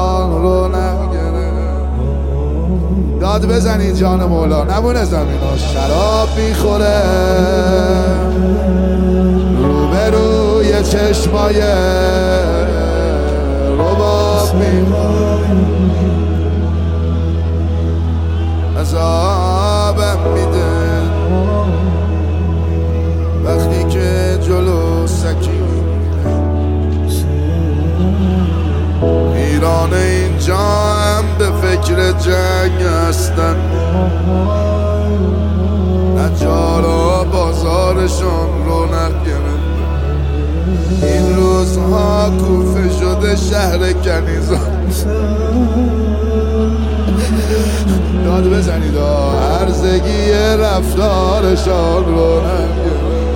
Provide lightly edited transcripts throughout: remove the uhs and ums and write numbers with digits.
شان رو نگره. داد بزنید جان مولا نمونه زمیناش شراب میخوره روبروی چشمای رباب میخوره عذابم میده وقتی که جلو سکینه ایران اینجا هم به فکر جنگ هستن نجارا بازارشان رونق گرفته این روزها کوفه شده شهر کنیزان داد بزنید هرزگی رفتارشان رونق گرفته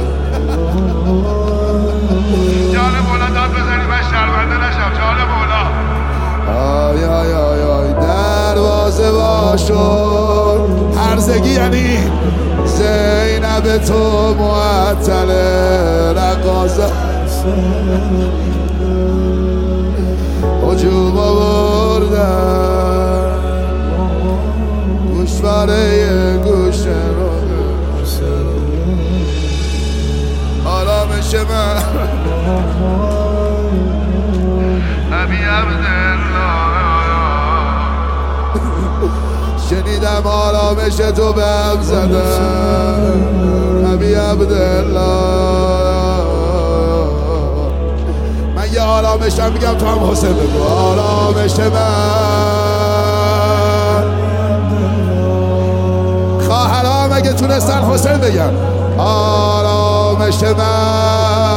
جان مولا داد بزنید من شرمنده نشم جان مولا آی آی آی آی دروازه باشون هرزگی یعنی زینب تو معطل رقاصه هجوم آوردن گوشواره گوشه رو آرامش من نبی شنیدم آرامش تو بهم زدن نبی عبدالله من یه آرامشم میگم تو هم حسین بگو آرامش من خواهرام اگه تونستن حسین بگم آرامش من